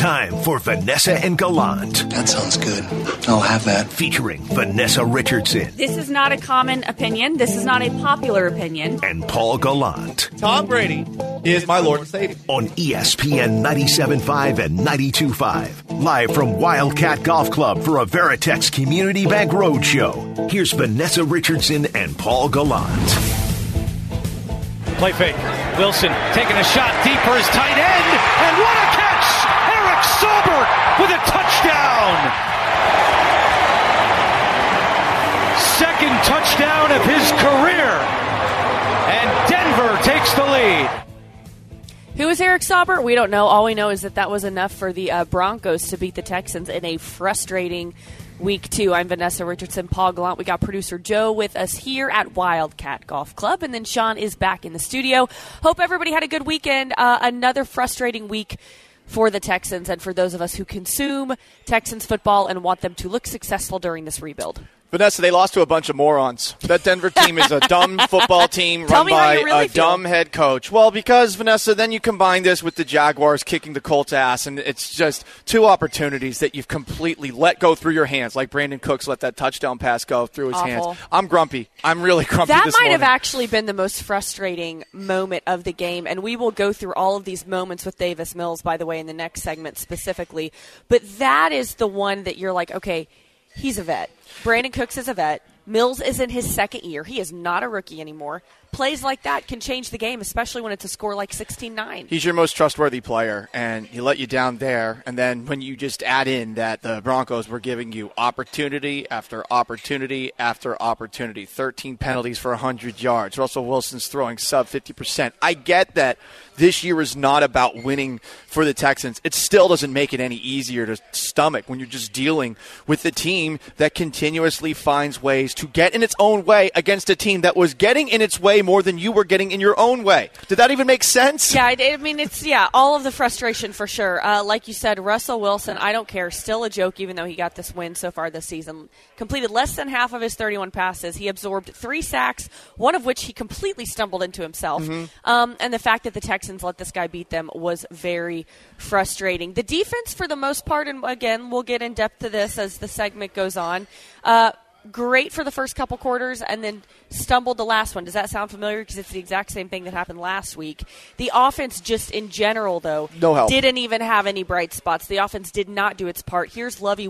time for Vanessa and Gallant. That sounds good. I'll have that. Featuring Vanessa Richardson. This is not a common opinion. This is not a popular opinion. And Paul Gallant. Tom Brady is my Lord and Savior. On ESPN 97.5 and 92.5. Live from Wildcat Golf Club for a Veritex Community Bank Roadshow. Here's Vanessa Richardson and Paul Gallant. Play fake. Wilson taking a shot deep for his tight end. And what a catch! Eric Saubert with a touchdown! Second touchdown of his career. And Denver takes the lead. Who is Eric Saubert? We don't know. All we know is that was enough for the Broncos to beat the Texans in a frustrating Week 2. I'm Vanessa Richardson, Paul Gallant. We got producer Joe with us here at Wildcat Golf Club, and then Sean is back in the studio. Hope everybody had a good weekend. Another frustrating week for the Texans and for those of us who consume Texans football and want them to look successful during this rebuild. Vanessa, they lost to a bunch of morons. That Denver team is a dumb football team run by a dumb head coach. Well, because, Vanessa, then you combine this with the Jaguars kicking the Colts' ass, and it's just two opportunities that you've completely let go through your hands, like Brandon Cooks let that touchdown pass go through his hands. I'm grumpy. I'm really grumpy this morning. That might have actually been the most frustrating moment of the game, and we will go through all of these moments with Davis Mills, by the way, in the next segment specifically. But that is the one that you're like, okay, he's a vet. Brandon Cooks is a vet. Mills is in his second year. He is not a rookie anymore. Plays like that can change the game, especially when it's a score like 16-9. He's your most trustworthy player, and he let you down there. And then when you just add in that the Broncos were giving you opportunity after opportunity after opportunity, 13 penalties for 100 yards. Russell Wilson's throwing sub 50%. I get that this year is not about winning for the Texans. It still doesn't make it any easier to stomach when you're just dealing with the team that continuously finds ways to get in its own way against a team that was getting in its way more than you were getting in your own way. Did that even make sense? Yeah, I mean, it's, all of the frustration for sure. Like you said, Russell Wilson, I don't care, still a joke even though he got this win so far this season. Completed less than half of his 31 passes. He absorbed 3 sacks, one of which he completely stumbled into himself. Mm-hmm. And the fact that the Texans let this guy beat them was very frustrating. The defense, for the most part, and again, we'll get in depth to this as the segment goes on, great for the first couple quarters and then stumbled the last one. Does that sound familiar? Because it's the exact same thing that happened last week. The offense just in general, though, didn't even have any bright spots. The offense did not do its part. Here's Lovie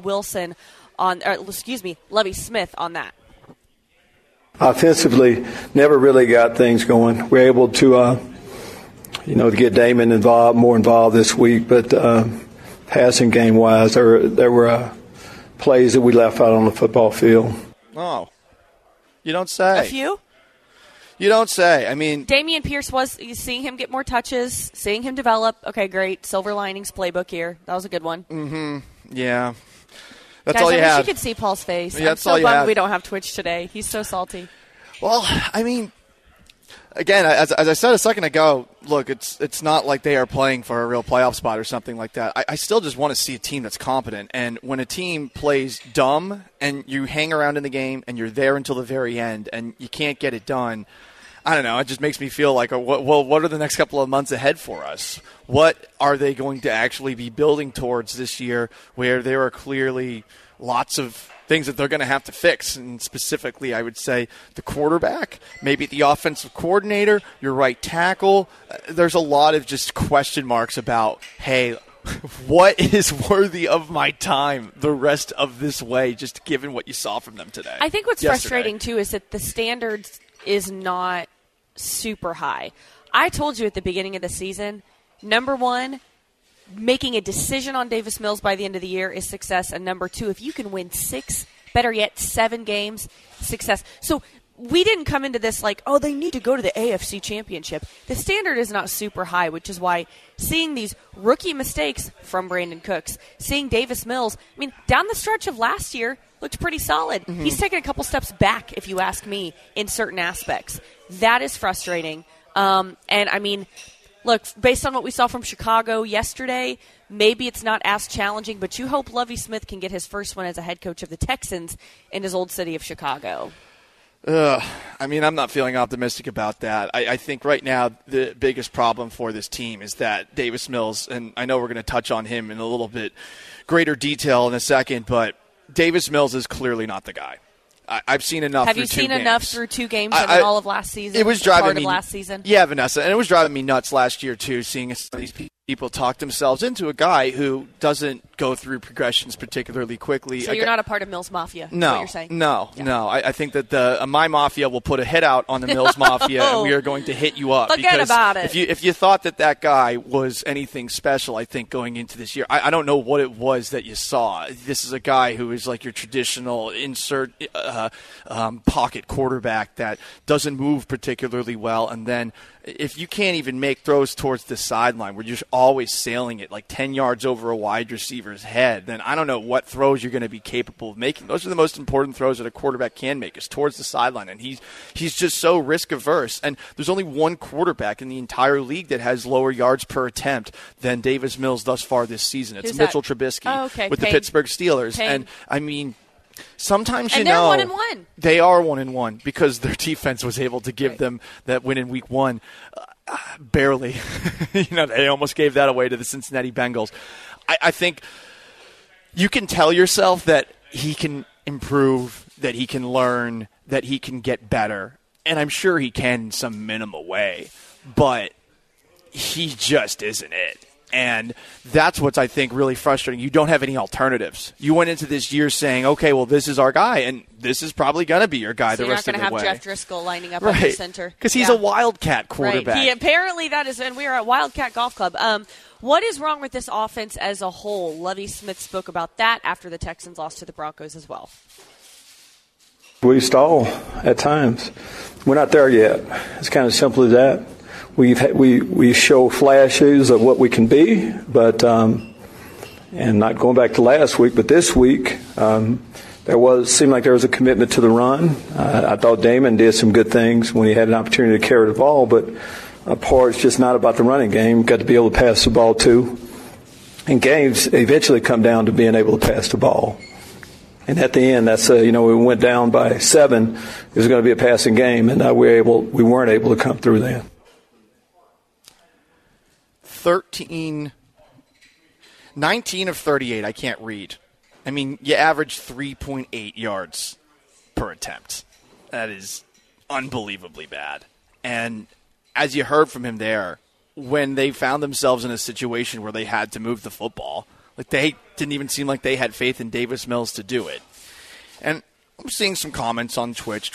Smith on that. Offensively, never really got things going. We're able to, to get Damon more involved this week, but passing game-wise, there were plays that we left out on the football field. Oh, you don't say. A few? You don't say. I mean, Dameon Pierce was seeing him get more touches, seeing him develop. Okay, great. Silver linings playbook here. That was a good one. Mm-hmm. Yeah. That's Guys, all you had. I wish you could see Paul's face. Yeah, I'm so bummed we don't have Twitch today. He's so salty. Well, I mean, again, as I said a second ago, look, it's not like they are playing for a real playoff spot or something like that. I still just want to see a team that's competent. And when a team plays dumb and you hang around in the game and you're there until the very end and you can't get it done, I don't know. It just makes me feel like, what are the next couple of months ahead for us? What are they going to actually be building towards this year where there are clearly lots of things that they're going to have to fix, and specifically I would say the quarterback, maybe the offensive coordinator, your right tackle. There's a lot of just question marks about, hey, what is worthy of my time the rest of this way, just given what you saw from them today? I think what's frustrating, too, is that the standards is not super high. I told you at the beginning of the season, number one, making a decision on Davis Mills by the end of the year is success. And number two, if you can win 6, better yet, 7 games, success. So we didn't come into this like, oh, they need to go to the AFC Championship. The standard is not super high, which is why seeing these rookie mistakes from Brandon Cooks, seeing Davis Mills, I mean, down the stretch of last year, looked pretty solid. Mm-hmm. He's taken a couple steps back, if you ask me, in certain aspects. That is frustrating. And, I mean, look, based on what we saw from Chicago yesterday, maybe it's not as challenging, but you hope Lovie Smith can get his first one as a head coach of the Texans in his old city of Chicago. I mean, I'm not feeling optimistic about that. I think right now the biggest problem for this team is that Davis Mills, and I know we're going to touch on him in a little bit greater detail in a second, but Davis Mills is clearly not the guy. I've seen enough. Have through you 2 seen games. enough through 2 games and all of last season? It was driving part me of last season. Yeah, Vanessa, and it was driving me nuts last year too, seeing these people talk themselves into a guy who doesn't go through progressions particularly quickly. So you're not a part of Mills Mafia? No, is what you're saying? No. I think that the my Mafia will put a hit out on the Mills Mafia, and we are going to hit you up. Forget about it. If you thought that guy was anything special, I think going into this year, I don't know what it was that you saw. This is a guy who is like your traditional insert pocket quarterback that doesn't move particularly well, and then if you can't even make throws towards the sideline where you're always sailing it like 10 yards over a wide receiver's head, then I don't know what throws you're going to be capable of making. Those are the most important throws that a quarterback can make, is towards the sideline. And he's just so risk-averse. And there's only one quarterback in the entire league that has lower yards per attempt than Davis Mills thus far this season. It's Mitchell Trubisky with the Pittsburgh Steelers. And, I mean, sometimes they're 1-1. They are 1-1 because their defense was able to give them that win in week 1. Barely. They almost gave that away to the Cincinnati Bengals. I think you can tell yourself that he can improve, that he can learn, that he can get better. And I'm sure he can in some minimal way. But he just isn't it. And that's what's, I think, really frustrating. You don't have any alternatives. You went into this year saying, okay, well, this is our guy, and this is probably going to be your guy so the rest of the way. you're not going to have Jeff Driscoll lining up at the center. Because he's a Wildcat quarterback. Right. Apparently that is, and we are at Wildcat Golf Club. What is wrong with this offense as a whole? Lovie Smith spoke about that after the Texans lost to the Broncos as well. We stall at times. We're not there yet. It's kind of simple as that. We show flashes of what we can be, but and not going back to last week, but this week seemed like there was a commitment to the run. I thought Damon did some good things when he had an opportunity to carry the ball, but part's just not about the running game. You've got to be able to pass the ball too. And games eventually come down to being able to pass the ball. And at the end, that's we went down by 7. It was going to be a passing game, and we weren't able to come through then. 19 of 38, I can't read. I mean, you average 3.8 yards per attempt. That is unbelievably bad. And as you heard from him there, when they found themselves in a situation where they had to move the football, like they didn't even seem like they had faith in Davis Mills to do it. And I'm seeing some comments on Twitch,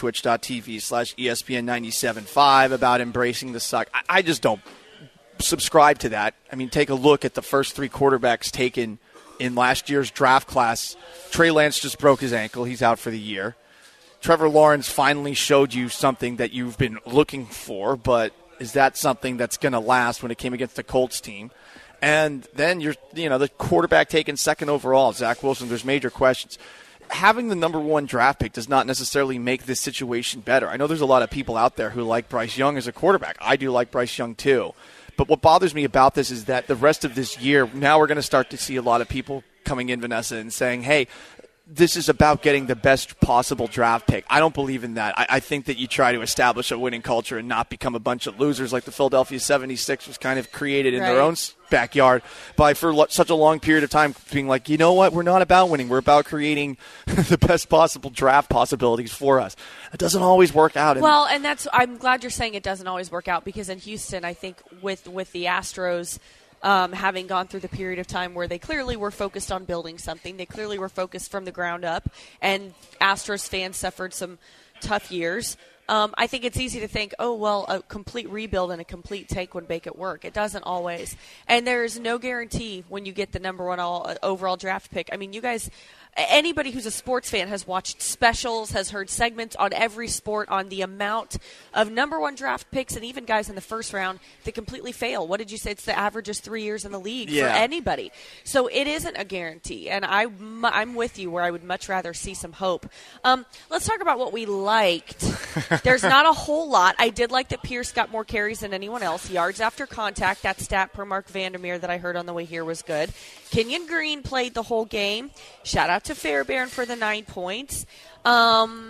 twitch.tv/ESPN975 about embracing the suck. I just don't subscribe to that. I mean, take a look at the first 3 quarterbacks taken in last year's draft class. Trey Lance just broke his ankle. He's out for the year. Trevor Lawrence finally showed you something that you've been looking for, but is that something that's going to last when it came against the Colts team? And then the quarterback taken second overall, Zach Wilson, there's major questions. Having the number 1 draft pick does not necessarily make this situation better. I know there's a lot of people out there who like Bryce Young as a quarterback. I do like Bryce Young too. But what bothers me about this is that the rest of this year, now we're going to start to see a lot of people coming in, Vanessa, and saying, hey, this is about getting the best possible draft pick. I don't believe in that. I think that you try to establish a winning culture and not become a bunch of losers like the Philadelphia 76ers kind of created in their own backyard by for such a long period of time being like, you know what, we're not about winning. We're about creating the best possible draft possibilities for us. It doesn't always work out. Well, and I'm glad you're saying it doesn't always work out, because in Houston, I think with the Astros having gone through the period of time where they clearly were focused on building something. They clearly were focused from the ground up, and Astros fans suffered some tough years. I think it's easy to think, oh, well, a complete rebuild and a complete tank would make it work. It doesn't always. And there's no guarantee when you get the number 1 overall draft pick. I mean, you guys, anybody who's a sports fan has watched specials, has heard segments on every sport on the amount of number 1 draft picks and even guys in the first round that completely fail. What did you say? It's the average is 3 years in the league for anybody. So it isn't a guarantee. And I'm with you where I would much rather see some hope. Let's talk about what we liked. There's not a whole lot. I did like that Pierce got more carries than anyone else. Yards after contact, that stat per Mark Vandermeer that I heard on the way here was good. Kenyon Green played the whole game. Shout out to Fairbairn for the 9 points.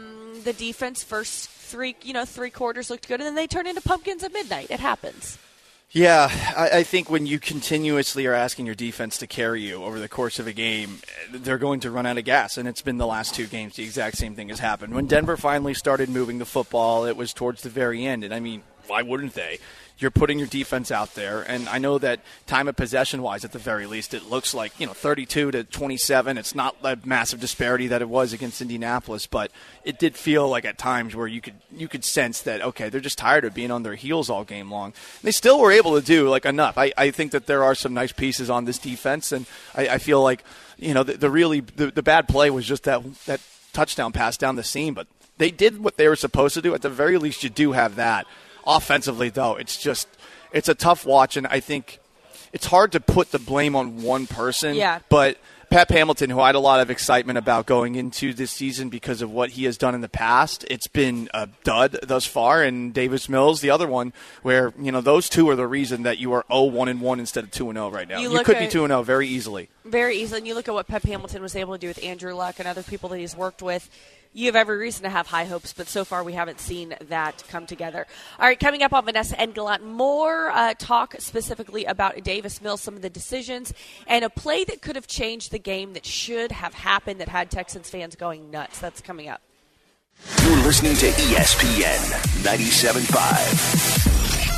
the defense first three quarters looked good, and then they turn into pumpkins at midnight. It happens. Yeah, I think when you continuously are asking your defense to carry you over the course of a game, they're going to run out of gas, and it's been the last two games. The exact same thing has happened. When Denver finally started moving the football, it was towards the very end, and I mean, why wouldn't they? You're putting your defense out there, and I know that time of possession-wise, at the very least, it looks like 32 to 27. It's not a massive disparity that it was against Indianapolis, but it did feel like at times where you could sense that okay, they're just tired of being on their heels all game long. And they still were able to do enough. I think that there are some nice pieces on this defense, and I feel like the bad play was just that touchdown pass down the seam, but they did what they were supposed to do. At the very least, you do have that. Offensively, though, it's a tough watch, and I think it's hard to put the blame on one person. Yeah. But Pep Hamilton, who I had a lot of excitement about going into this season because of what he has done in the past, it's been a dud thus far. And Davis Mills, the other one, where those two are the reason that you are 0-1-1 instead of 2-0 right now. You could be 2-0 very easily. Very easily, and you look at what Pep Hamilton was able to do with Andrew Luck and other people that he's worked with. You have every reason to have high hopes, but so far we haven't seen that come together. All right, coming up on Vanessa and Gallant, more talk specifically about Davis Mills, some of the decisions, and a play that could have changed the game that should have happened that had Texans fans going nuts. That's coming up. You're listening to ESPN 97.5.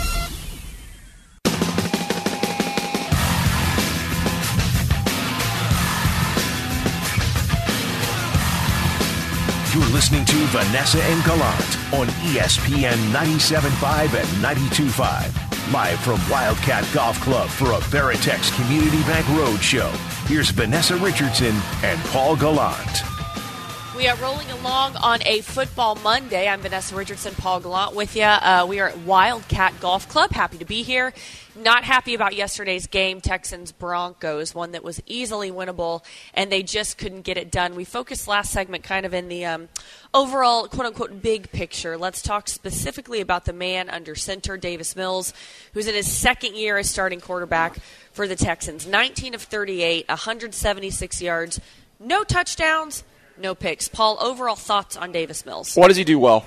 You're listening to Vanessa and Gallant on ESPN 97.5 and 92.5. Live from Wildcat Golf Club for a Veritex Community Bank Roadshow. Here's Vanessa Richardson and Paul Gallant. We are rolling along on a football Monday. I'm Vanessa Richardson, Paul Gallant with you. We are at Wildcat Golf Club. Happy to be here. Not happy about yesterday's game, Texans-Broncos, one that was easily winnable, and they just couldn't get it done. We focused last segment kind of in the overall, quote-unquote, big picture. Let's talk specifically about the man under center, Davis Mills, who's in his second year as starting quarterback for the Texans. 19 of 38, 176 yards, no touchdowns, no picks. Paul, overall thoughts on Davis Mills? What does he do well?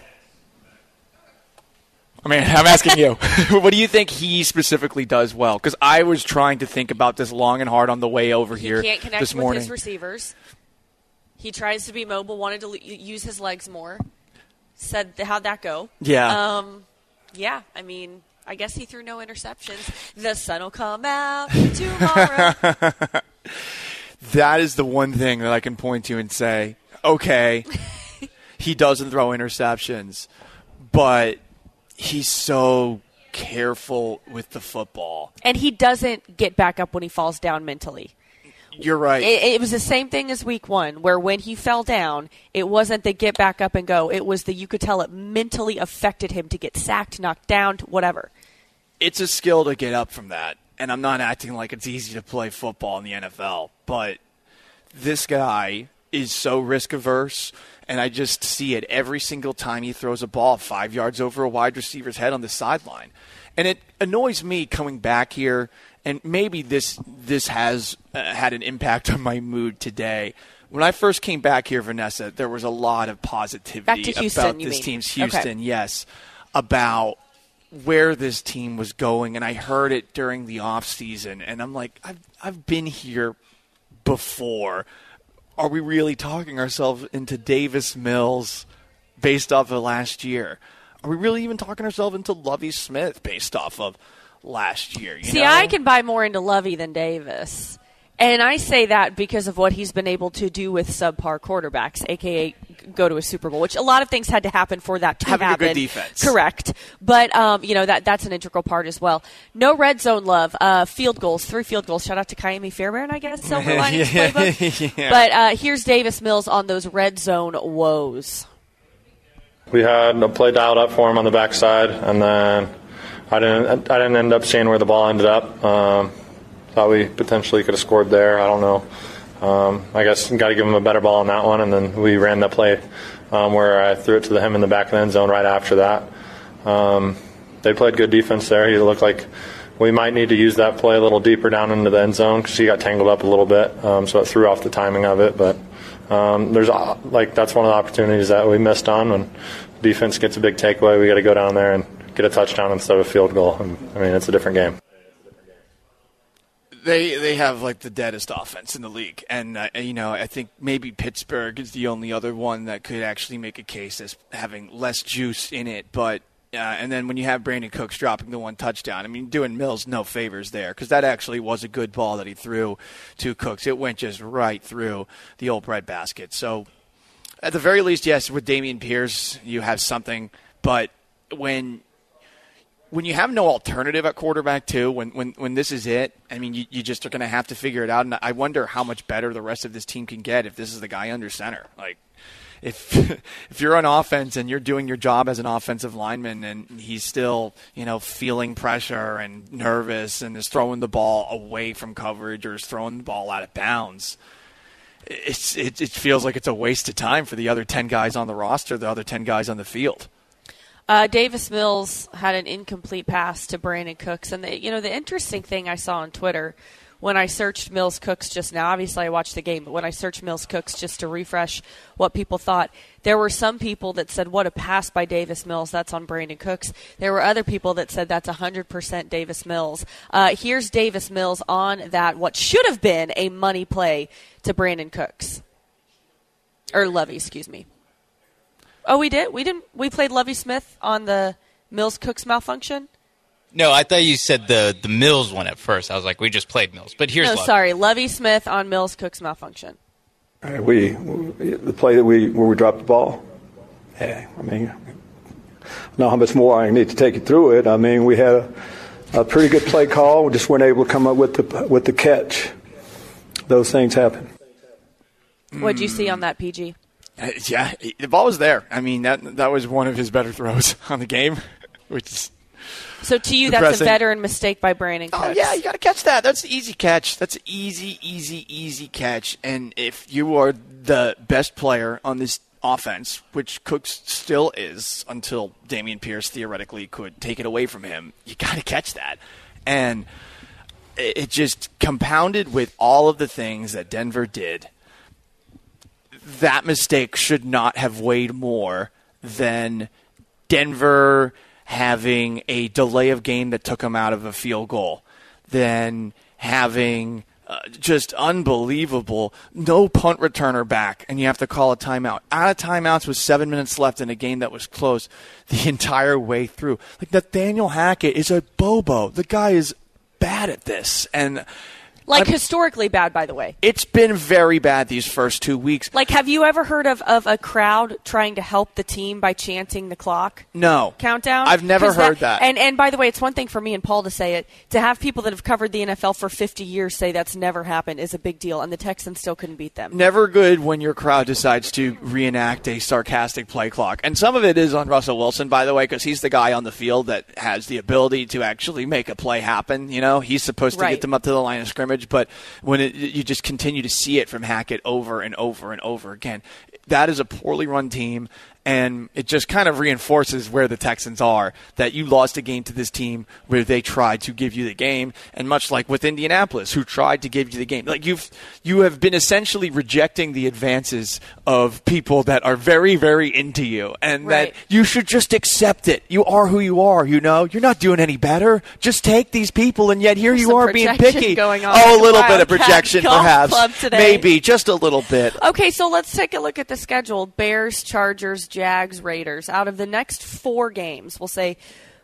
I mean, I'm asking you. What do you think he specifically does well? Because I was trying to think about this long and hard on the way over here this morning. He can't connect with his receivers. He tries to be mobile, wanted to use his legs more. Said, how'd that go? Yeah. Yeah, I mean, I guess he threw no interceptions. The sun will come out tomorrow. That is the one thing that I can point to and say, okay, he doesn't throw interceptions, but he's so careful with the football. And he doesn't get back up when he falls down mentally. You're right. It was the same thing as week one, where when he fell down, it wasn't the get back up and go. It was you could tell it mentally affected him to get sacked, knocked down, whatever. It's a skill to get up from that. And I'm not acting like it's easy to play football in the NFL, but this guy is so risk-averse, and I just see it every single time he throws a ball 5 yards over a wide receiver's head on the sideline. And it annoys me coming back here, and maybe this has had an impact on my mood today. When I first came back here, Vanessa, there was a lot of positivity about this team's Houston, yes, about where this team was going, and I heard it during the offseason, and I'm like, I've been here before. Are we really talking ourselves into Davis Mills based off of last year? Are we really even talking ourselves into Lovie Smith based off of last year? See, I can buy more into Lovie than Davis. And I say that because of what he's been able to do with subpar quarterbacks, a.k.a. go to a Super Bowl, which a lot of things had to happen for that to happen. Having a good defense. Correct. But, that's an integral part as well. No red zone love. Field goals, 3 field goals. Shout out to Kaimi Fairbairn, I guess, Silver Linings playbook. Yeah. But here's Davis Mills on those red zone woes. We had a play dialed up for him on the backside, and then I didn't end up seeing where the ball ended up. Thought we potentially could have scored there. I don't know. I guess got to give him a better ball on that one, and then we ran that play where I threw it to him in the back of the end zone right after that. They played good defense there. He looked like we might need to use that play a little deeper down into the end zone because he got tangled up a little bit, so it threw off the timing of it. But There's that's one of the opportunities that we missed on. When defense gets a big takeaway, we got to go down there and get a touchdown instead of a field goal. And, it's a different game. They have the deadest offense in the league, and I think maybe Pittsburgh is the only other one that could actually make a case as having less juice in it. But and then when you have Brandon Cooks dropping the one touchdown, doing Mills no favors there, because that actually was a good ball that he threw to Cooks. It went just right through the old breadbasket. So at the very least, yes, with Dameon Pierce, you have something, but when you have no alternative at quarterback too, when this is it, you just are going to have to figure it out. And I wonder how much better the rest of this team can get if this is the guy under center. If you're on offense and you're doing your job as an offensive lineman and he's still, feeling pressure and nervous and is throwing the ball away from coverage or is throwing the ball out of bounds, it feels like it's a waste of time for the other 10 guys on the roster, the other 10 guys on the field. Davis Mills had an incomplete pass to Brandon Cooks. And, the interesting thing I saw on Twitter when I searched Mills Cooks just now, obviously I watched the game, but when I searched Mills Cooks just to refresh what people thought, there were some people that said, what a pass by Davis Mills, that's on Brandon Cooks. There were other people that said that's 100% Davis Mills. Here's Davis Mills on that, what should have been a money play to Brandon Cooks. Or Lovey, excuse me. Oh, we did? We played Lovey Smith on the Mills Cooks malfunction? No, I thought you said the Mills one at first. I was like, we just played Mills. But here's sorry, Lovey Smith on Mills Cooks malfunction. The play where we dropped the ball. Yeah, know how much more I need to take you through it. We had a pretty good play call. We just weren't able to come up with the catch. Those things happen. What did you see on that, PG? Yeah, the ball was there. That was one of his better throws on the game, which is so to you, depressing. That's a veteran mistake by Brandon Cooks. Oh, yeah, you got to catch that. That's an easy catch. That's an easy catch. And if you are the best player on this offense, which Cooks still is until Dameon Pierce theoretically could take it away from him, you got to catch that. And it just compounded with all of the things that Denver did. That mistake should not have weighed more than Denver having a delay of game that took them out of a field goal, than having just unbelievable no punt returner back, and you have to call a timeout. Out of timeouts with 7 minutes left in a game that was close the entire way through. Nathaniel Hackett is a bobo. The guy is bad at this, and historically bad, by the way. It's been very bad these first 2 weeks. Have you ever heard of a crowd trying to help the team by chanting the clock? No. Countdown? I've never heard that. And by the way, it's one thing for me and Paul to say it. To have people that have covered the NFL for 50 years say that's never happened is a big deal, and the Texans still couldn't beat them. Never good when your crowd decides to reenact a sarcastic play clock. And some of it is on Russell Wilson, by the way, because he's the guy on the field that has the ability to actually make a play happen. He's supposed to get them up to the line of scrimmage, but when you just continue to see it from Hackett over and over and over again, that is a poorly run team, and it just kind of reinforces where the Texans are, that you lost a game to this team where they tried to give you the game, and much like with Indianapolis, who tried to give you the game. You have been essentially rejecting the advances of people that are very, very into you, and that you should just accept it. You are who you are, You're not doing any better. Just take these people, and yet here you are being picky. Going on a little bit of projection, perhaps. Maybe, just a little bit. Okay, so let's take a look at the schedule. Bears, Chargers, Jags, Raiders. Out of the next 4 games, we'll say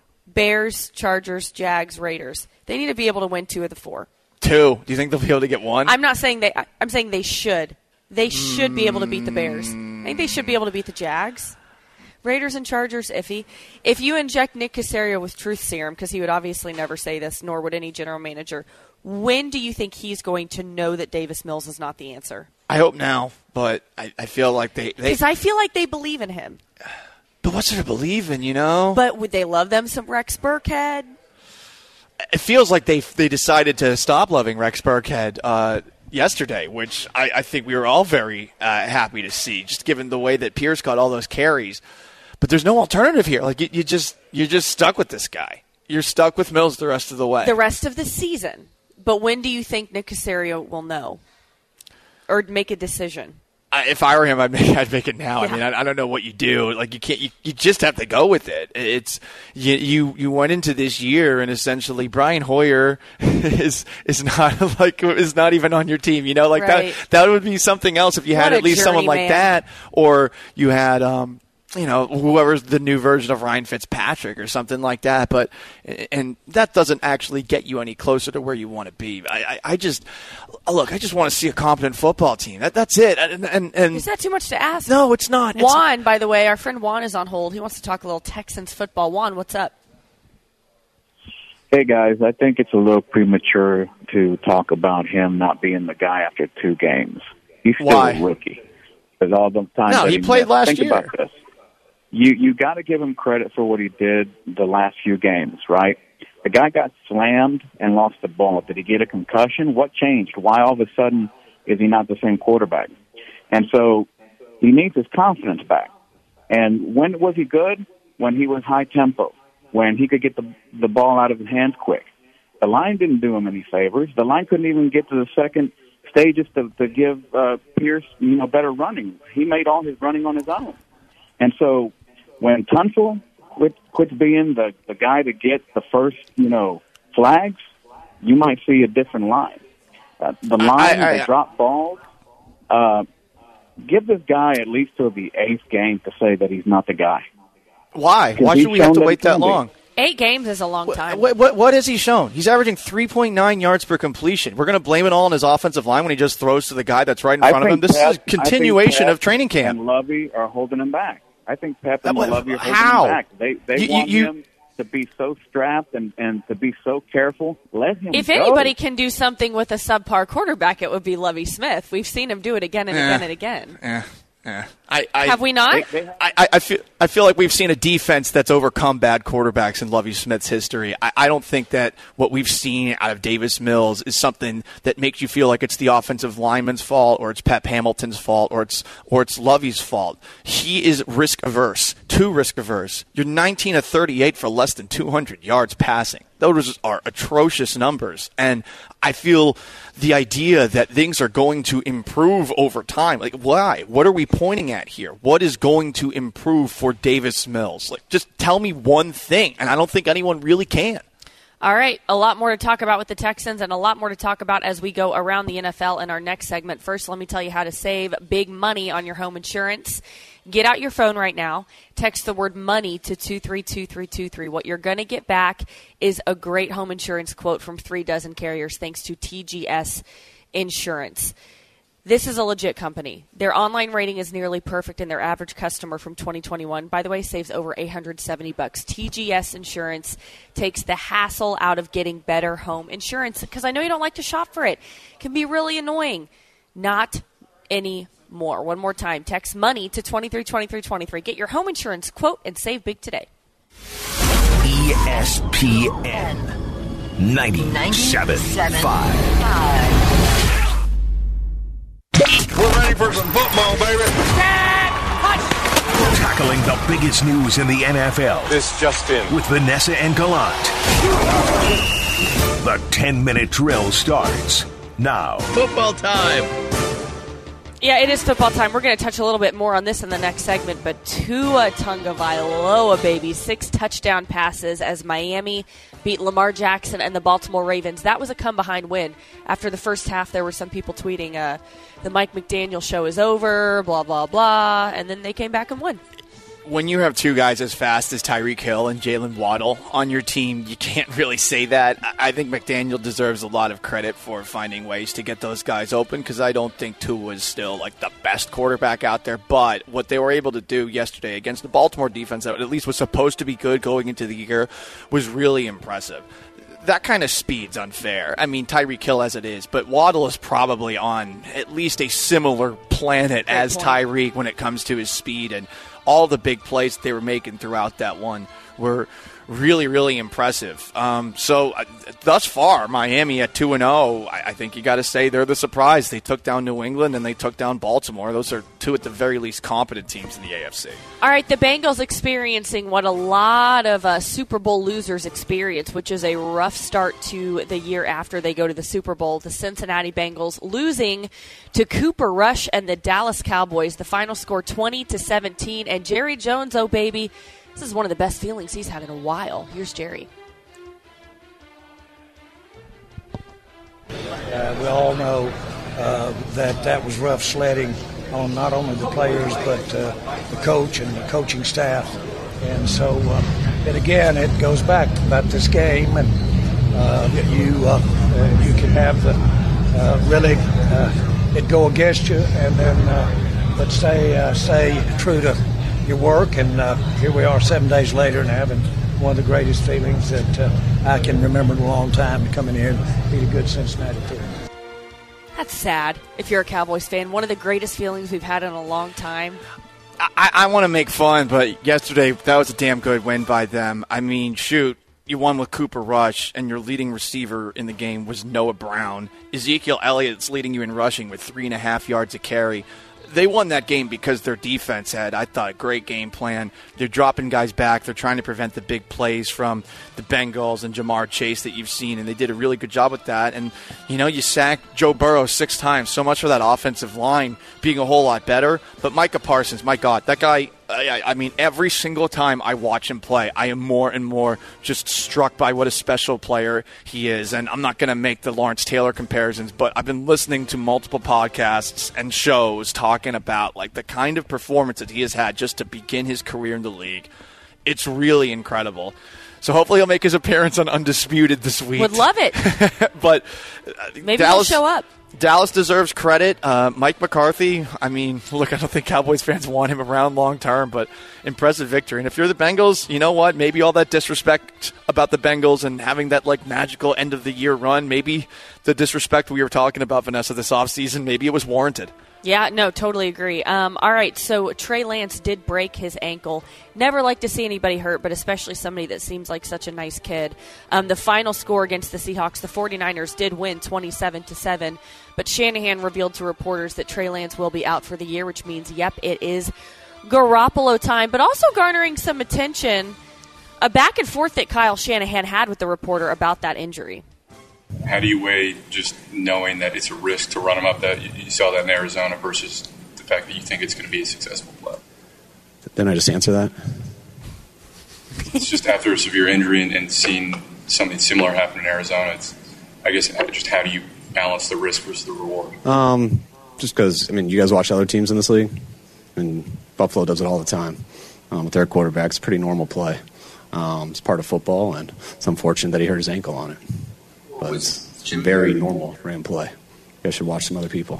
Bears, Chargers, Jags, Raiders. They need to be able to win 2 of the 4. 2. Do you think they'll be able to get 1? I'm not saying they. I'm saying they should. They should be able to beat the Bears. I think they should be able to beat the Jags. Raiders and Chargers, iffy. If you inject Nick Caserio with truth serum, because he would obviously never say this, nor would any general manager, when do you think he's going to know that Davis Mills is not the answer? I hope now, but I feel like they because I feel like they believe in him. But what's there to believe in, But would they love them some Rex Burkhead? It feels like they decided to stop loving Rex Burkhead yesterday, which I think we were all very happy to see, just given the way that Pierce got all those carries. But there's no alternative here. You're just stuck with this guy. You're stuck with Mills the rest of the way. The rest of the season. But when do you think Nick Caserio will know or make a decision? If I were him, I'd make it now. Yeah. I mean, I don't know what you do. Like, you can't. You just have to go with it. It's you went into this year, and essentially Brian Hoyer is not even on your team. You know, like right. that would be something else if you had What at least someone like that, or you had whoever's the new version of Ryan Fitzpatrick or something like that. But and that doesn't actually get you any closer to where you want to be. I just want to see a competent football team. That's it. And is that too much to ask? No, it's not. Juan, by the way, our friend Juan is on hold. He wants to talk a little Texans football. Juan, what's up? Hey, guys, I think it's a little premature to talk about him not being the guy after 2 games. He's still a rookie. Because all the time he played last year. Think about this. You got to give him credit for what he did the last few games, right? The guy got slammed and lost the ball. Did he get a concussion? What changed? Why all of a sudden is he not the same quarterback? And so he needs his confidence back. And when was he good? When he was high tempo, when he could get the ball out of his hands quick. The line didn't do him any favors. The line couldn't even get to the second stages to give Pierce better running. He made all his running on his own. And so when Tunsil quits being the guy to get the first, flags, you might see a different line. The line, they drop balls. Give this guy at least till the 8th game to say that he's not the guy. Why? Why should we have to wait that long? 8 games is a long time. What has he shown? He's averaging 3.9 yards per completion. We're going to blame it all on his offensive line when he just throws to the guy that's right in front of him. This is a continuation of training camp. And Lovey are holding him back. I think Pep and Lovey are holding him back. They want him to be so strapped and to be so careful. Let him If go. anybody can do something with a subpar quarterback, it would be Lovie Smith. We've seen him do it again and again and again. Have we not? I feel like we've seen a defense that's overcome bad quarterbacks in Lovie Smith's history. I don't think that what we've seen out of Davis Mills is something that makes you feel like it's the offensive lineman's fault or it's Pep Hamilton's fault or it's Lovie's fault. He is risk averse, too risk averse. You're 19 of 38 for less than 200 yards passing. Those are atrocious numbers. And I feel the idea that things are going to improve over time. Like, why? What are we pointing at here? What is going to improve for Davis Mills? Like, just tell me one thing. And I don't think anyone really can. All right, a lot more to talk about with the Texans and a lot more to talk about as we go around the NFL in our next segment. First, let me tell you how to save big money on your home insurance. Get out your phone right now. Text the word money to 232323. What you're going to get back is a great home insurance quote from 3 dozen carriers thanks to TGS Insurance. This is a legit company. Their online rating is nearly perfect, and their average customer from 2021, by the way, saves over $870. TGS Insurance takes the hassle out of getting better home insurance because I know you don't like to shop for it. It can be really annoying. Not anymore. One more time. Text money to 232323. Get your home insurance quote and save big today. ESPN 97.5. We're ready for some football, baby. Tackling the biggest news in the NFL. This just in. With Vanessa and Gallant. The 10-minute drill starts now. Football time. Yeah, it is football time. We're going to touch a little bit more on this in the next segment, but Tua Tagovailoa, baby, 6 touchdown passes as Miami beat Lamar Jackson and the Baltimore Ravens. That was a come-behind win. After the first half, there were some people tweeting, the Mike McDaniel show is over, blah, blah, blah, and then they came back and won. When you have 2 guys as fast as Tyreek Hill and Jalen Waddle on your team, you can't really say that. I think McDaniel deserves a lot of credit for finding ways to get those guys open because I don't think Tua was still like the best quarterback out there. But what they were able to do yesterday against the Baltimore defense that at least was supposed to be good going into the year was really impressive. That kind of speed's unfair. I mean, Tyreek Hill as it is, but Waddle is probably on at least a similar planet as Tyreek when it comes to his speed. And all the big plays they were making throughout that one were really, really impressive. So thus far, Miami at 2-0, I think you got to say they're the surprise. They took down New England and they took down Baltimore. Those are two, at the very least, competent teams in the AFC. All right, the Bengals experiencing what a lot of Super Bowl losers experience, which is a rough start to the year after they go to the Super Bowl. The Cincinnati Bengals losing to Cooper Rush and the Dallas Cowboys. The final score 20-17. And Jerry Jones, oh baby, this is one of the best feelings he's had in a while. Here's Jerry. We all know that was rough sledding on not only the players but the coach and the coaching staff. And so, and again, it goes back about this game, and you can have the really it go against you, and then but stay true to your work, and here we are 7 days later and having one of the greatest feelings that I can remember in a long time, coming here and beat a good Cincinnati team. That's sad if you're a Cowboys fan. One of the greatest feelings we've had in a long time. I want to make fun, but yesterday that was a damn good win by them. I mean, shoot, you won with Cooper Rush, and your leading receiver in the game was Noah Brown. Ezekiel Elliott's leading you in rushing with 3.5 yards a carry. They won that game because their defense had, I thought, a great game plan. They're dropping guys back. They're trying to prevent the big plays from the Bengals and Jamar Chase that you've seen, and they did a really good job with that. And, you sacked Joe Burrow 6 times. So much for that offensive line being a whole lot better. But Micah Parsons, my God, that guy, I mean, every single time I watch him play, I am more and more just struck by what a special player he is. And I'm not going to make the Lawrence Taylor comparisons, but I've been listening to multiple podcasts and shows talking about like the kind of performance that he has had just to begin his career in the league. It's really incredible. So hopefully he'll make his appearance on Undisputed this week. Would love it. But maybe Dallas, he'll show up. Dallas deserves credit. Mike McCarthy, I mean, look, I don't think Cowboys fans want him around long term, but impressive victory. And if you're the Bengals, you know what? Maybe all that disrespect about the Bengals and having that like magical end of the year run, maybe the disrespect we were talking about, Vanessa, this offseason, maybe it was warranted. Yeah, no, totally agree. All right, so Trey Lance did break his ankle. Never like to see anybody hurt, but especially somebody that seems like such a nice kid. The final score against the Seahawks, the 49ers did win 27-7, but Shanahan revealed to reporters that Trey Lance will be out for the year, which means, yep, it is Garoppolo time, but also garnering some attention, a back and forth that Kyle Shanahan had with the reporter about that injury. How do you weigh just knowing that it's a risk to run him up, that you saw that in Arizona, versus the fact that you think it's going to be a successful play? Then I just answer that? It's just after a severe injury and seeing something similar happen in Arizona, it's, I guess, just how do you balance the risk versus the reward? Just because, I mean, you guys watch other teams in this league, and Buffalo does it all the time with their quarterbacks. It's pretty normal play. It's part of football, and it's unfortunate that he hurt his ankle on it. But it's very normal Ram play. You guys should watch some other people.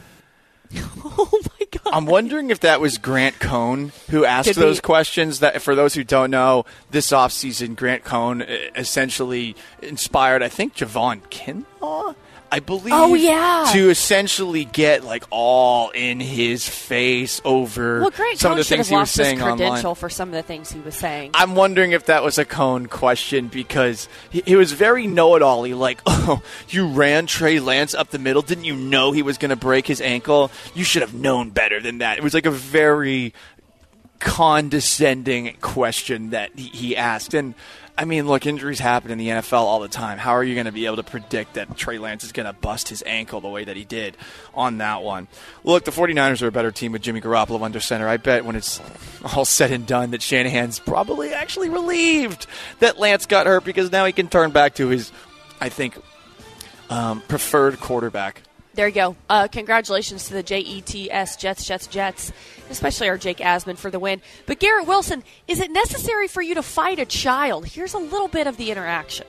Oh, my God. I'm wondering if that was Grant Cohn who asked those questions. That, for those who don't know, this offseason, Grant Cohn essentially inspired, I think, Javon Kinlaw, I believe, to essentially get like all in his face over some of the things he was saying online. Credential for some of the things he was saying. I'm wondering if that was a Cohn question because he was very know-it-all-y, like, oh, you ran Trey Lance up the middle. Didn't you know he was going to break his ankle? You should have known better than that. It was like a very condescending question that he asked. And I mean, look, injuries happen in the NFL all the time. How are you going to be able to predict that Trey Lance is going to bust his ankle the way that he did on that one? Look, the 49ers are a better team with Jimmy Garoppolo under center. I bet when it's all said and done that Shanahan's probably actually relieved that Lance got hurt because now he can turn back to his, I think, preferred quarterback. There you go. Congratulations to the Jets, Jets, especially our Jake Asman for the win. But Garrett Wilson, is it necessary for you to fight a child? Here's a little bit of the interaction.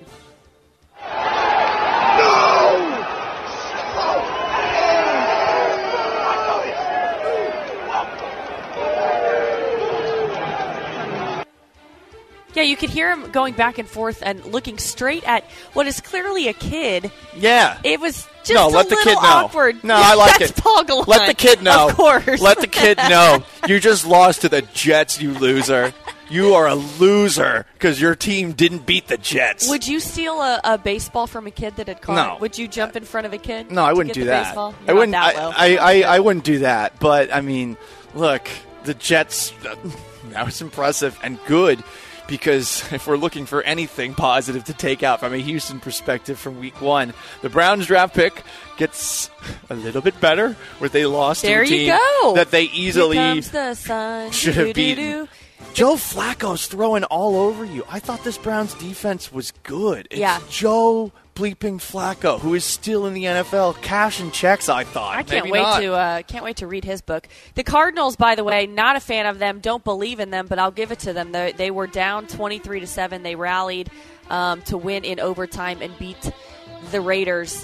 Yeah, you could hear him going back and forth and looking straight at what is clearly a kid. Yeah. It was Just no, a let the kid little know. Awkward. No, I like That's it. Paul Gallant. Let the kid know. Of course. Let the kid know. You just lost to the Jets, you loser. You are a loser because your team didn't beat the Jets. Would you steal a baseball from a kid that had caught? No. Would you jump in front of a kid? No, I wouldn't to do get the that. baseball? I You're wouldn't. not that low. I wouldn't do that. But I mean, look, the Jets. That was impressive and good. Because if we're looking for anything positive to take out from a Houston perspective from Week 1, the Browns draft pick gets a little bit better, where they lost to a team that they easily should have beaten. Joe Flacco's throwing all over you. I thought this Browns defense was good. It's Joe bleeping Flacco, who is still in the NFL, cashing checks. I thought. I can't wait to read his book. The Cardinals, by the way, not a fan of them. Don't believe in them, but I'll give it to them. They were down 23-7. They rallied to win in overtime and beat the Raiders.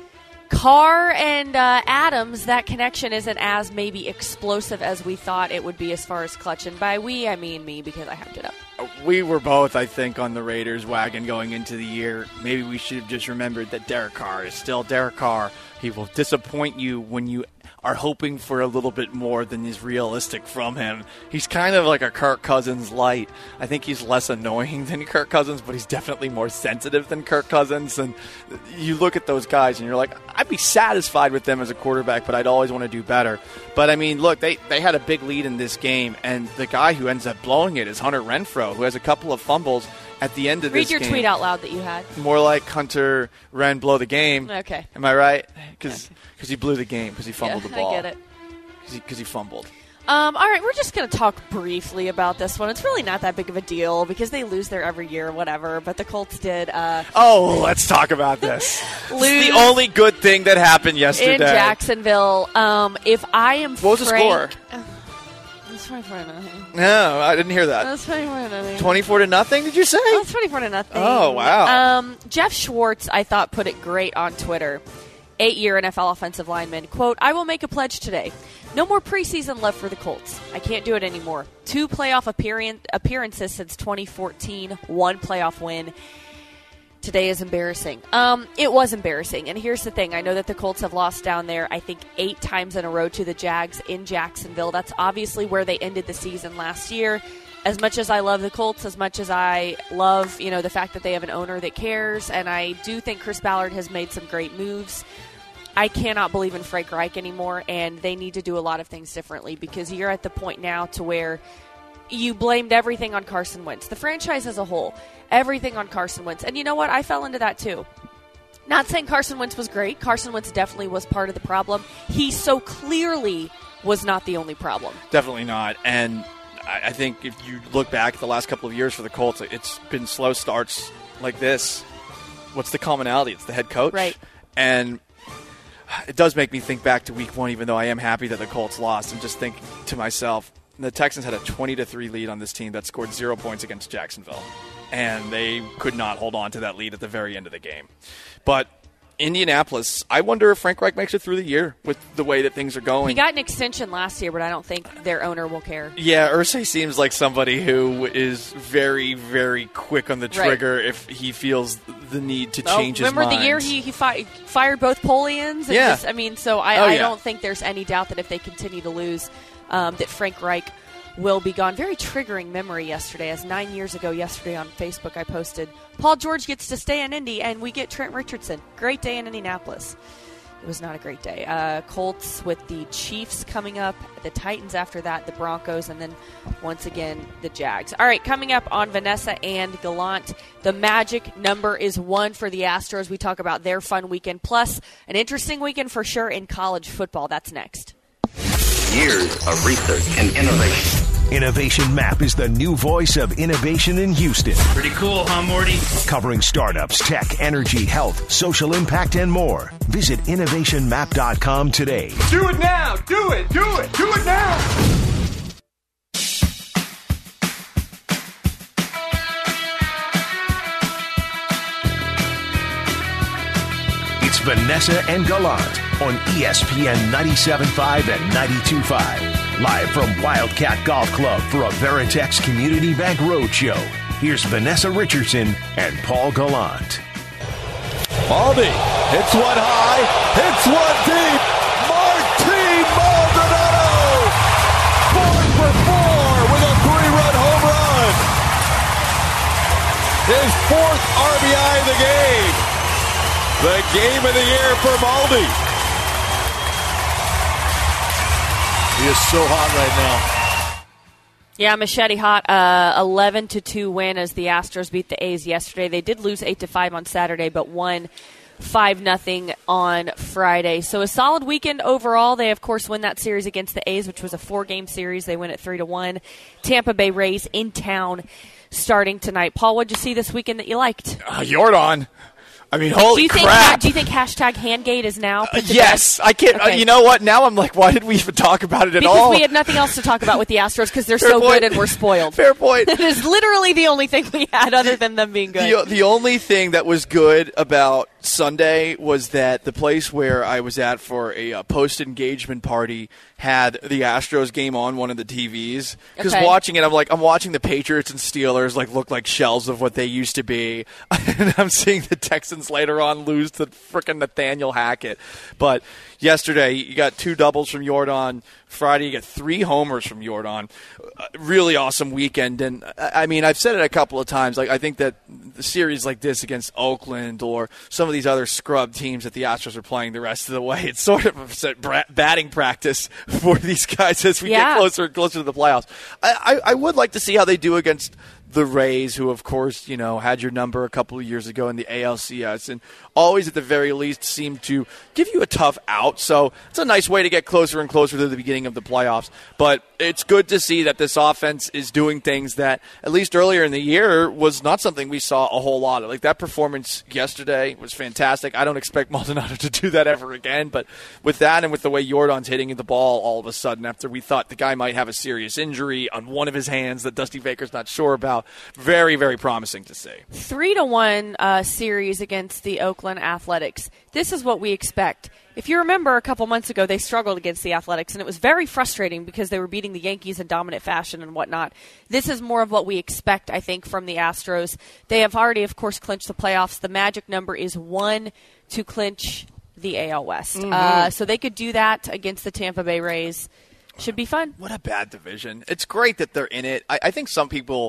Carr and Adams, that connection isn't as maybe explosive as we thought it would be as far as clutch. And by we, I mean me, because I hyped it up. We were both, I think, on the Raiders wagon going into the year. Maybe we should have just remembered that Derek Carr is still Derek Carr. He will disappoint you when you are hoping for a little bit more than is realistic from him. He's kind of like a Kirk Cousins light. I think he's less annoying than Kirk Cousins, but he's definitely more sensitive than Kirk Cousins. And you look at those guys and you're like, I'd be satisfied with them as a quarterback, but I'd always want to do better. But, I mean, look, they had a big lead in this game, and the guy who ends up blowing it is Hunter Renfrow, who has a couple of fumbles at the end of this game. Read your tweet out loud that you had. More like Hunter Ren blow the game. Okay. Am I right? Because he blew the game, because he fumbled the ball. I get it. Because he fumbled. All right, we're just going to talk briefly about this one. It's really not that big of a deal because they lose there every year, whatever. But the Colts did. Let's talk about this. Lose it's the only good thing that happened yesterday. In Jacksonville. If I am What was the score? It's 24-0. No, I didn't hear that. That's 24-0. 24-0, did you say? Oh, it's 24-0. Oh, wow. Jeff Schwartz, I thought, put it great on Twitter. 8-year NFL offensive lineman. Quote, I will make a pledge today. No more preseason love for the Colts. I can't do it anymore. 2 playoff appearances since 2014. 1 playoff win. Today is embarrassing. It was embarrassing. And here's the thing. I know that the Colts have lost down there, I think, 8 times in a row to the Jags in Jacksonville. That's obviously where they ended the season last year. As much as I love the Colts, as much as I love, the fact that they have an owner that cares, and I do think Chris Ballard has made some great moves, I cannot believe in Frank Reich anymore, and they need to do a lot of things differently because you're at the point now to where you blamed everything on Carson Wentz. The franchise as a whole, everything on Carson Wentz. And you know what? I fell into that too. Not saying Carson Wentz was great. Carson Wentz definitely was part of the problem. He so clearly was not the only problem. Definitely not. And I think if you look back at the last couple of years for the Colts, it's been slow starts like this. What's the commonality? It's the head coach. Right. And it does make me think back to Week 1, even though I am happy that the Colts lost, and just think to myself, the Texans had a 20-3 lead on this team that scored 0 points against Jacksonville. And they could not hold on to that lead at the very end of the game. But Indianapolis, I wonder if Frank Reich makes it through the year with the way that things are going. He got an extension last year, but I don't think their owner will care. Yeah, Irsay seems like somebody who is very, very quick on the trigger if he feels the need to change his mind. Remember the year he fired both Polians? Yeah. I don't think there's any doubt that if they continue to lose, that Frank Reich will be gone. Very triggering memory yesterday, as 9 years ago yesterday on Facebook I posted, Paul George gets to stay in Indy and we get Trent Richardson. Great day in Indianapolis. It was not a great day. Colts with the Chiefs coming up, the Titans after that, the Broncos, and then once again the Jags. All right, coming up on Vanessa and Gallant, the magic number is 1 for the Astros. We talk about their fun weekend, plus an interesting weekend for sure in college football. That's next. Years of research and innovation. Innovation Map is the new voice of innovation in Houston. Pretty cool, huh, Morty? Covering startups, tech, energy, health, social impact, and more. Visit innovationmap.com today. Do it now! Do it! Do it! Do it now! It's Vanessa and Gallant on ESPN 97.5 and 92.5. Live from Wildcat Golf Club for a Veritex Community Bank Roadshow. Here's Vanessa Richardson and Paul Gallant. Baldy Hits one high. Hits one deep. Martin Maldonado. 4 for 4 with a 3-run home run. His 4th RBI of the game. The game of the year for Maldi. He is so hot right now. Yeah, Machete hot. 11-2 win as the Astros beat the A's yesterday. They did lose 8-5 on Saturday, but won 5-0 on Friday. So a solid weekend overall. They, of course, win that series against the A's, which was a 4-game series. They win it 3-1. Tampa Bay Rays in town starting tonight. Paul, what did you see this weekend that you liked? Yordan. I mean, holy crap. Do you think hashtag Handgate is now? Yes. I can't. Okay. You know what? Now I'm like, why did we even talk about it at all? Because we had nothing else to talk about with the Astros because they're so good and we're spoiled. Fair point. It is literally the only thing we had other than them being good. The only thing that was good about Sunday was that the place where I was at for a post-engagement party had the Astros game on one of the TVs. Because watching it, I'm watching the Patriots and Steelers look like shells of what they used to be. And I'm seeing the Texans later on lose to frickin' Nathaniel Hackett. But yesterday, you got 2 doubles from Yordan. Friday, you got 3 homers from Yordan. Really awesome weekend. And, I mean, I've said it a couple of times. I think that the series like this against Oakland or some of these other scrub teams that the Astros are playing the rest of the way, it's sort of a batting practice for these guys as we get closer and closer to the playoffs. I would like to see how they do against the Rays, who, of course, had your number a couple of years ago in the ALCS and always at the very least seem to give you a tough out. So it's a nice way to get closer and closer to the beginning of the playoffs. But it's good to see that this offense is doing things that, at least earlier in the year, was not something we saw a whole lot of. Like, that performance yesterday was fantastic. I don't expect Maldonado to do that ever again. But with that and with the way Yordan's hitting the ball all of a sudden after we thought the guy might have a serious injury on one of his hands that Dusty Baker's not sure about, very, very promising to see. 3-1 series against the Oakland Athletics. This is what we expect. If you remember, a couple months ago, they struggled against the Athletics, and it was very frustrating because they were beating the Yankees in dominant fashion and whatnot. This is more of what we expect, I think, from the Astros. They have already, of course, clinched the playoffs. The magic number is 1 to clinch the AL West. So they could do that against the Tampa Bay Rays. Should be fun. What a bad division. It's great that they're in it. I think some people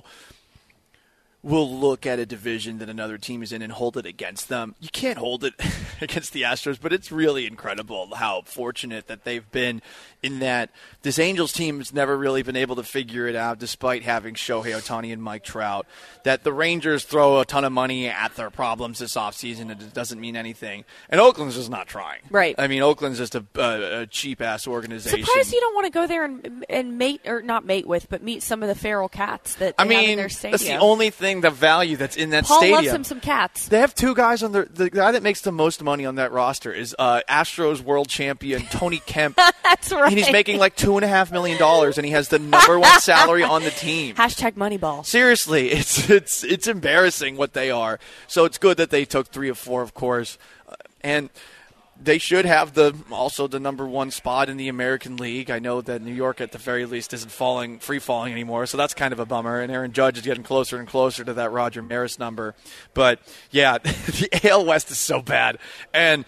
will look at a division that another team is in and hold it against them. You can't hold it against the Astros, but it's really incredible how fortunate that they've been in that this Angels team has never really been able to figure it out despite having Shohei Ohtani and Mike Trout, that the Rangers throw a ton of money at their problems this offseason and it doesn't mean anything. And Oakland's just not trying. Right. I mean, Oakland's just a cheap-ass organization. Surprised you don't want to go there and mate, or not mate with, but meet some of the feral cats that they have in their stadium. That's the only thing, the value that's in that Paul stadium. loves him some cats. They have 2 guys on the guy that makes the most money on that roster is Astros world champion Tony Kemp. That's right. And he's making like $2.5 million, and he has the number 1 salary on the team. Hashtag Moneyball. Seriously, it's embarrassing what they are. So it's good that they took 3 of 4, of course, and they should have also the number 1 spot in the American League. I know that New York, at the very least, isn't free falling anymore, so that's kind of a bummer. And Aaron Judge is getting closer and closer to that Roger Maris number. But yeah, the AL West is so bad, and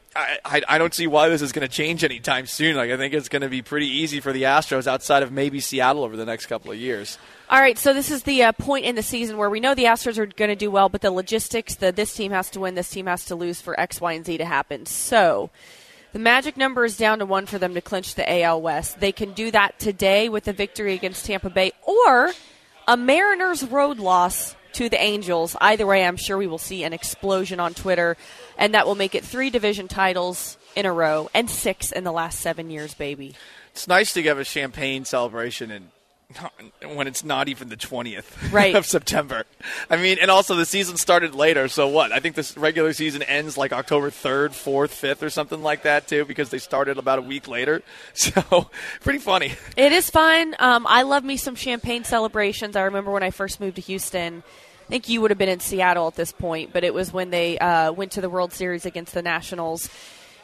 I don't see why this is going to change anytime soon. I think it's going to be pretty easy for the Astros outside of maybe Seattle over the next couple of years. All right, so this is the point in the season where we know the Astros are going to do well, but the logistics, this team has to win, this team has to lose for X, Y, and Z to happen. So the magic number is down to 1 for them to clinch the AL West. They can do that today with a victory against Tampa Bay or a Mariners road loss to the Angels. Either way, I'm sure we will see an explosion on Twitter, and that will make it 3 division titles in a row and 6 in the last 7 years, baby. It's nice to have a champagne celebration when it's not even the 20th right. of September. I mean, and also the season started later, so what? I think this regular season ends like October 3rd, 4th, 5th or something like that, too, because they started about a week later. So, pretty funny. It is fun. I love me some champagne celebrations. I remember when I first moved to Houston, I think you would have been in Seattle at this point, but it was when they went to the World Series against the Nationals.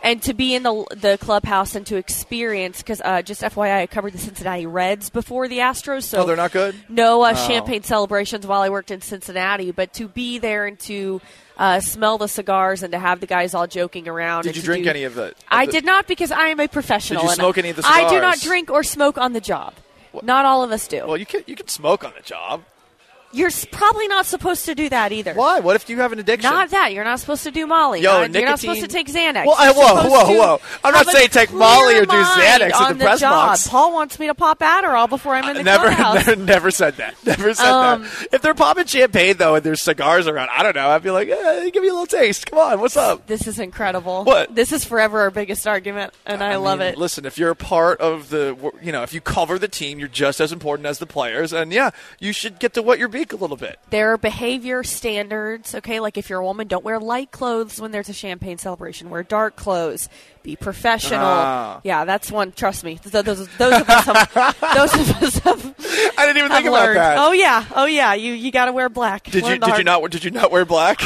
And to be in the clubhouse and to experience, because just FYI, I covered the Cincinnati Reds before the Astros. So they're not good? No champagne celebrations while I worked in Cincinnati, but to be there and to smell the cigars and to have the guys all joking around. Did you drink any of it? I did not, because I am a professional. Did you smoke any of the cigars? I do not drink or smoke on the job. What? Not all of us do. Well, you can smoke on the job. You're probably not supposed to do that either. Why? What if you have an addiction? Not that. You're not supposed to do Molly. Nicotine. You're not supposed to take Xanax. Well, whoa. I'm not saying take Molly or do Xanax at the press box. Paul wants me to pop Adderall before I'm in the clubhouse. Never said that. Never said that. If they're popping champagne, though, and there's cigars around, I don't know. I'd be like, give me a little taste. Come on, what's up? This is incredible. What? This is forever our biggest argument, and I love it. Listen, if you're a part of if you cover the team, you're just as important as the players. And, yeah, you should get to wet your beak a little bit. There are behavior standards, okay? Like if you're a woman, don't wear light clothes when there's a champagne celebration. Wear dark clothes. Be professional. Yeah, that's one. Trust me. Those of us have I didn't even think about that. Oh yeah. You got to wear black. Did you not wear black?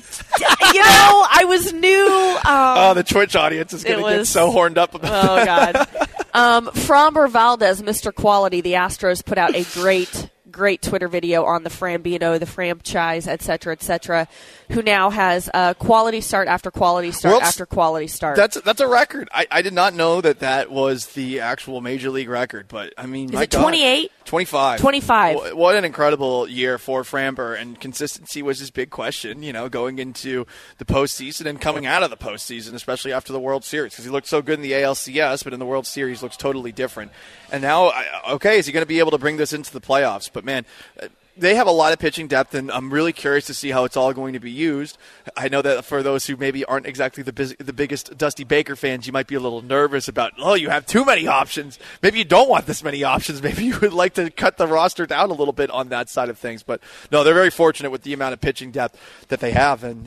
I was new. The Twitch audience is going to get so horned up about that. Oh God. Framber Valdez, Mr. Quality. The Astros put out a great Twitter video on the Frambino, the franchise, et cetera, who now has quality start after quality start after quality start. That's a record. I did not know that was the actual Major League record, but I mean, is it 28? 25. 25. What an incredible year for Framber, and consistency was his big question, going into the postseason and coming out of the postseason, especially after the World Series, because he looked so good in the ALCS, but in the World Series looks totally different. And now, is he going to be able to bring this into the playoffs? But, man, they have a lot of pitching depth, and I'm really curious to see how it's all going to be used. I know that for those who maybe aren't exactly the biggest Dusty Baker fans, you might be a little nervous about, you have too many options. Maybe you don't want this many options. Maybe you would like to cut the roster down a little bit on that side of things. But, no, they're very fortunate with the amount of pitching depth that they have, and,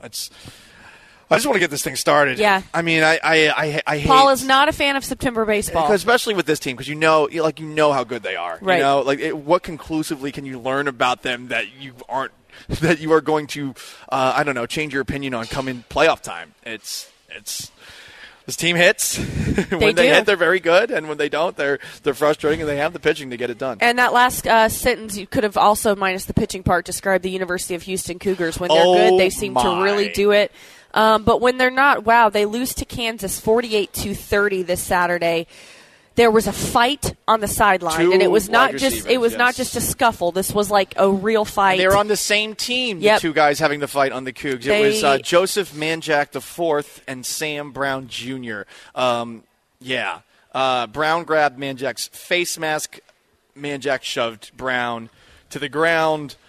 I just want to get this thing started. Yeah. I mean, I hate. Paul is not a fan of September baseball, especially with this team, because you know how good they are. Right. What conclusively can you learn about them that you are going to, change your opinion on come in playoff time? It's this team hits. When they hit, they're very good, and when they don't, they're frustrating, and they have the pitching to get it done. And that last sentence, you could have also, minus the pitching part, described the University of Houston Cougars. When they're good, they seem to really do it. But when they're not, they lose to Kansas 48-30 this Saturday. There was a fight on the sideline, and it was not just a scuffle. This was like a real fight. They were on the same team. The two guys having the fight on the Cougs. It was Joseph Manjack IV and Sam Brown Jr. Brown grabbed Manjack's face mask. Manjack shoved Brown to the ground.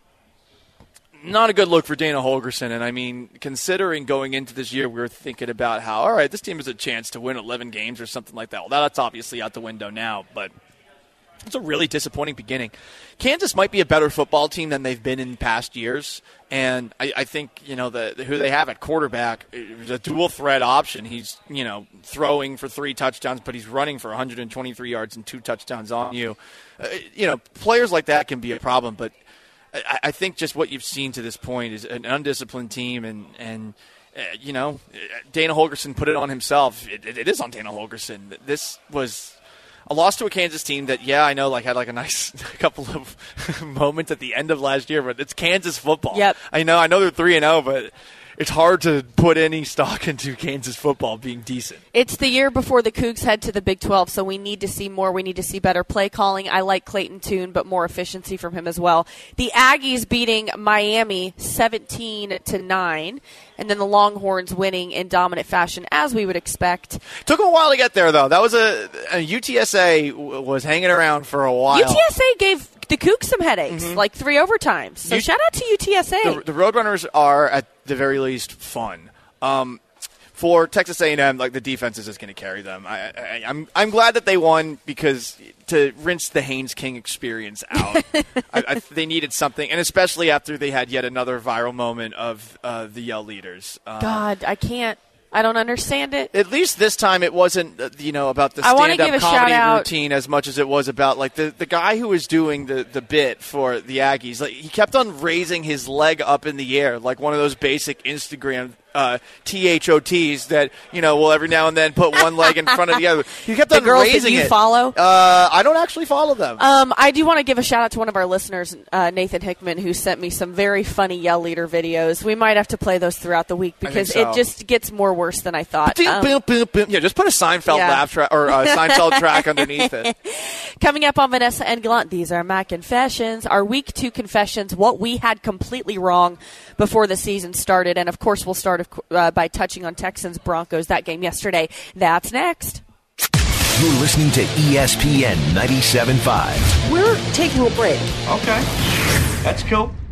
Not a good look for Dana Holgorsen, and I mean, considering going into this year, we were thinking about how, all right, this team has a chance to win 11 games or something like that. Well, that's obviously out the window now, but it's a really disappointing beginning. Kansas might be a better football team than they've been in past years, and I think, who they have at quarterback is a dual-threat option. He's, throwing for 3 touchdowns, but he's running for 123 yards and 2 touchdowns on you. Players like that can be a problem, but I think just what you've seen to this point is an undisciplined team, and Dana Holgorsen put it on himself. It is on Dana Holgorsen. This was a loss to a Kansas team that, I know, had a nice couple of moments at the end of last year, but it's Kansas football. Yep. I know they're 3-0, but it's hard to put any stock into Kansas football being decent. It's the year before the Cougs head to the Big 12, so we need to see more. We need to see better play calling. I like Clayton Tune, but more efficiency from him as well. The Aggies beating Miami 17-9, and then the Longhorns winning in dominant fashion, as we would expect. Took a while to get there, though. That was a UTSA was hanging around for a while. UTSA gave the Cougs some headaches, 3 overtimes. So shout out to UTSA. The Roadrunners are, at the very least, fun. For Texas A&M, the defense is just going to carry them. I'm glad that they won, because to rinse the Haynes King experience out, they needed something, and especially after they had yet another viral moment of the Yell Leaders. God, I don't understand it. At least this time it wasn't, about the stand-up comedy routine as much as it was about, the guy who was doing the bit for the Aggies. He kept on raising his leg up in the air, like one of those basic Instagram THOTs that will every now and then put one leg in front of the other. He kept on the girls raising that you it. Follow? I don't actually follow them. I do want to give a shout out to one of our listeners, Nathan Hickman, who sent me some very funny Yell Leader videos. We might have to play those throughout the week because it just gets more worse than I thought. Yeah, just put a Seinfeld laugh track or a Seinfeld track underneath it. Coming up on Vanessa and Gallant, these are my confessions, our Week 2 confessions, what we had completely wrong before the season started. And, of course, we'll start by touching on Texans-Broncos, that game yesterday. That's next. You're listening to ESPN 97.5. We're taking a break. Okay. That's cool.